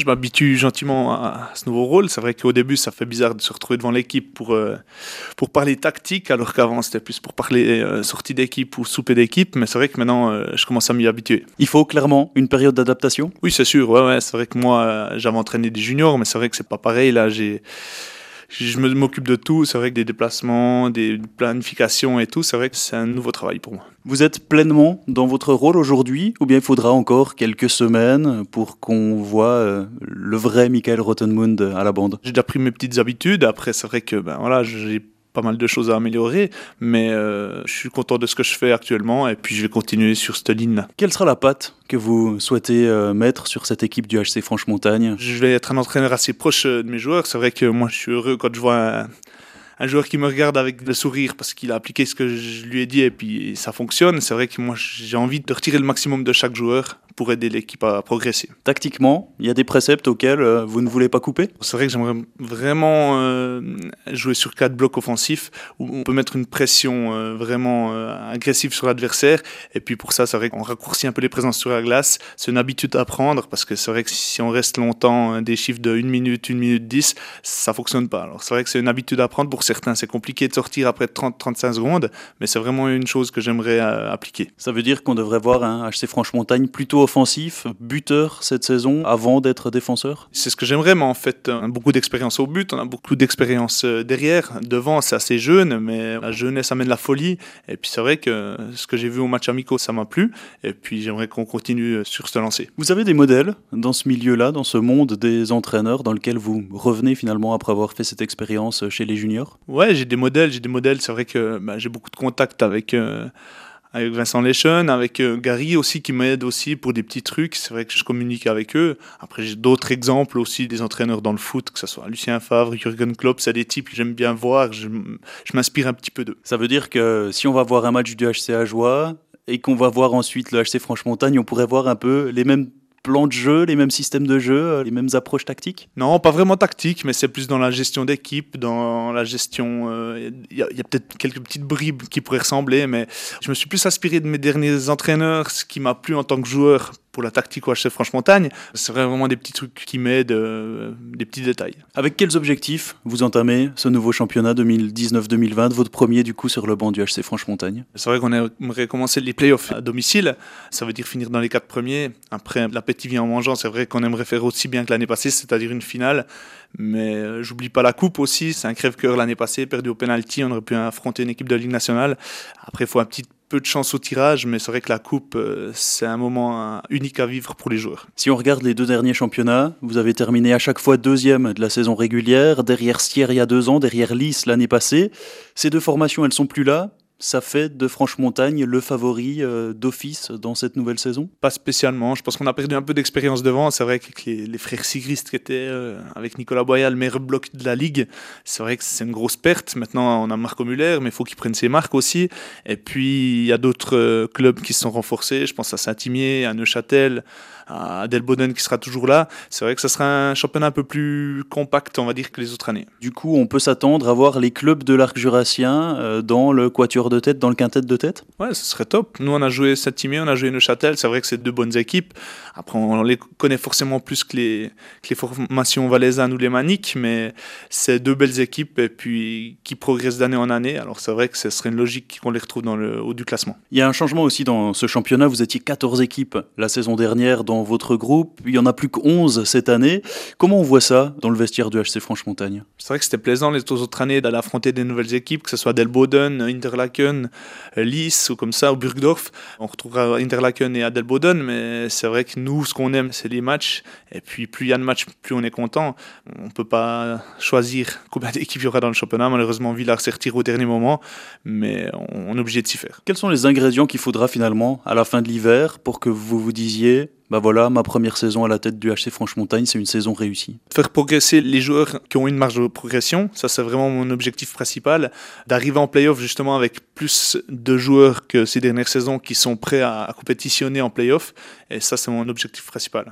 m'habitue gentiment à ce nouveau rôle. C'est vrai qu'au début, ça fait bizarre de se retrouver devant l'équipe pour parler tactique, alors qu'avant, c'était plus pour parler sortie d'équipe ou souper d'équipe. Mais c'est vrai que maintenant, je commence à m'y habituer. Il faut clairement une période d'adaptation? Oui, c'est sûr. Ouais, c'est vrai que moi, j'avais entraîné des juniors, mais c'est vrai que c'est pas pareil. Là, je m'occupe de tout. C'est vrai que des déplacements, des planifications et tout, c'est vrai que c'est un nouveau travail pour moi. Vous êtes pleinement dans votre rôle aujourd'hui, ou bien il faudra encore quelques semaines pour qu'on voit le vrai Michael Rotenmund à la bande? J'ai déjà pris mes petites habitudes. Après, c'est vrai que j'ai pas mal de choses à améliorer, mais je suis content de ce que je fais actuellement et puis je vais continuer sur cette ligne-là. Quelle sera la patte que vous souhaitez mettre sur cette équipe du HC Franche-Montagne? Je vais être un entraîneur assez proche de mes joueurs. C'est vrai que moi, je suis heureux quand je vois un joueur qui me regarde avec le sourire parce qu'il a appliqué ce que je lui ai dit et puis ça fonctionne. C'est vrai que moi, j'ai envie de retirer le maximum de chaque joueur pour aider l'équipe à progresser. Tactiquement, il y a des préceptes auxquels vous ne voulez pas couper? C'est vrai que j'aimerais vraiment jouer sur 4 blocs offensifs où on peut mettre une pression vraiment agressive sur l'adversaire. Et puis pour ça, c'est vrai qu'on raccourcit un peu les présences sur la glace. C'est une habitude à prendre parce que c'est vrai que si on reste longtemps des chiffres de 1 minute 10, ça fonctionne pas. Alors c'est vrai que c'est une habitude à prendre. Pour certains, c'est compliqué de sortir après 30-35 secondes, mais c'est vraiment une chose que j'aimerais appliquer. Ça veut dire qu'on devrait voir un HC Franche-Montagne plutôt offensif, buteur cette saison, avant d'être défenseur? C'est ce que j'aimerais, mais en fait, on a beaucoup d'expérience au but, on a beaucoup d'expérience derrière. Devant, c'est assez jeune, mais la jeunesse amène la folie. Et puis c'est vrai que ce que j'ai vu au match amicaux, ça m'a plu. Et puis j'aimerais qu'on continue sur ce lancer. Vous avez des modèles dans ce milieu-là, dans ce monde des entraîneurs, dans lequel vous revenez finalement après avoir fait cette expérience chez les juniors? Ouais, j'ai des modèles. C'est vrai que j'ai beaucoup de contacts avec Vincent Leschen, avec Gary aussi qui m'aide aussi pour des petits trucs. C'est vrai que je communique avec eux. Après, j'ai d'autres exemples aussi des entraîneurs dans le foot, que ce soit Lucien Favre, Jürgen Klopp. C'est des types que j'aime bien voir. Je m'inspire un petit peu d'eux. Ça veut dire que si on va voir un match du HC Ajoie et qu'on va voir ensuite le HC Franche-Montagne, on pourrait voir un peu les mêmes plans de jeu, les mêmes systèmes de jeu, les mêmes approches tactiques? Non, pas vraiment tactique, mais c'est plus dans la gestion d'équipe, dans la gestion... Il y a peut-être quelques petites bribes qui pourraient ressembler, mais je me suis plus inspiré de mes derniers entraîneurs, ce qui m'a plu en tant que joueur pour la tactique au HC Franche-Montagne. C'est vraiment des petits trucs qui m'aident, des petits détails. Avec quels objectifs vous entamez ce nouveau championnat 2019-2020, votre premier du coup sur le banc du HC Franche-Montagne? C'est vrai qu'on aimerait commencer les playoffs à domicile, ça veut dire finir dans les 4 premiers. Après, l'appétit vient en mangeant, c'est vrai qu'on aimerait faire aussi bien que l'année passée, c'est-à-dire une finale. Mais j'oublie pas la coupe aussi, c'est un crève-cœur l'année passée, perdu au penalty, on aurait pu affronter une équipe de Ligue nationale. Après, il faut un petit peu de chance au tirage, mais c'est vrai que la coupe, c'est un moment unique à vivre pour les joueurs. Si on regarde les 2 derniers championnats, vous avez terminé à chaque fois 2e de la saison régulière, derrière Sierre il y a 2 ans, derrière Lys l'année passée. Ces 2 formations, elles sont plus là. Ça fait de Franche-Montagne le favori d'office dans cette nouvelle saison? Pas spécialement. Je pense qu'on a perdu un peu d'expérience devant. C'est vrai que les frères Sigrist qui étaient avec Nicolas Boya, le meilleur bloc de la Ligue, c'est vrai que c'est une grosse perte. Maintenant, on a Marco Muller, mais il faut qu'il prenne ses marques aussi. Et puis, il y a d'autres clubs qui se sont renforcés. Je pense à Saint-Imier, à Neuchâtel, à Delboden qui sera toujours là. C'est vrai que ça sera un championnat un peu plus compact, on va dire, que les autres années. Du coup, on peut s'attendre à voir les clubs de l'arc jurassien dans le quatuor de tête, dans le quintet de tête? Ouais, ce serait top. Nous, on a joué Saint-Imier, on a joué Neuchâtel. C'est vrai que c'est 2 bonnes équipes. Après, on les connaît forcément plus que les formations valaisannes ou les maniques, mais c'est 2 belles équipes et puis qui progressent d'année en année. Alors, c'est vrai que ce serait une logique qu'on les retrouve dans le haut du classement. Il y a un changement aussi dans ce championnat. Vous étiez 14 équipes la saison dernière dans votre groupe. Il n'y en a plus que 11 cette année. Comment on voit ça dans le vestiaire du HC Franche-Montagne? C'est vrai que c'était plaisant les autres années d'aller affronter des nouvelles équipes, que ce soit Delboden, Interlaken, Lys ou comme ça, ou Burgdorf. On retrouvera Interlaken et Adelboden, mais c'est vrai que nous, ce qu'on aime, c'est les matchs. Et puis, plus il y a de matchs, plus on est content. On ne peut pas choisir combien d'équipes il y aura dans le championnat. Malheureusement, Villars s'est retiré au dernier moment, mais on est obligé de s'y faire. Quels sont les ingrédients qu'il faudra finalement à la fin de l'hiver pour que vous vous disiez bah voilà, ma première saison à la tête du HC Franche-Montagne, c'est une saison réussie? Faire progresser les joueurs qui ont une marge de progression, ça c'est vraiment mon objectif principal, d'arriver en play-off justement avec plus de joueurs que ces dernières saisons qui sont prêts à compétitionner en play-off, et ça c'est mon objectif principal.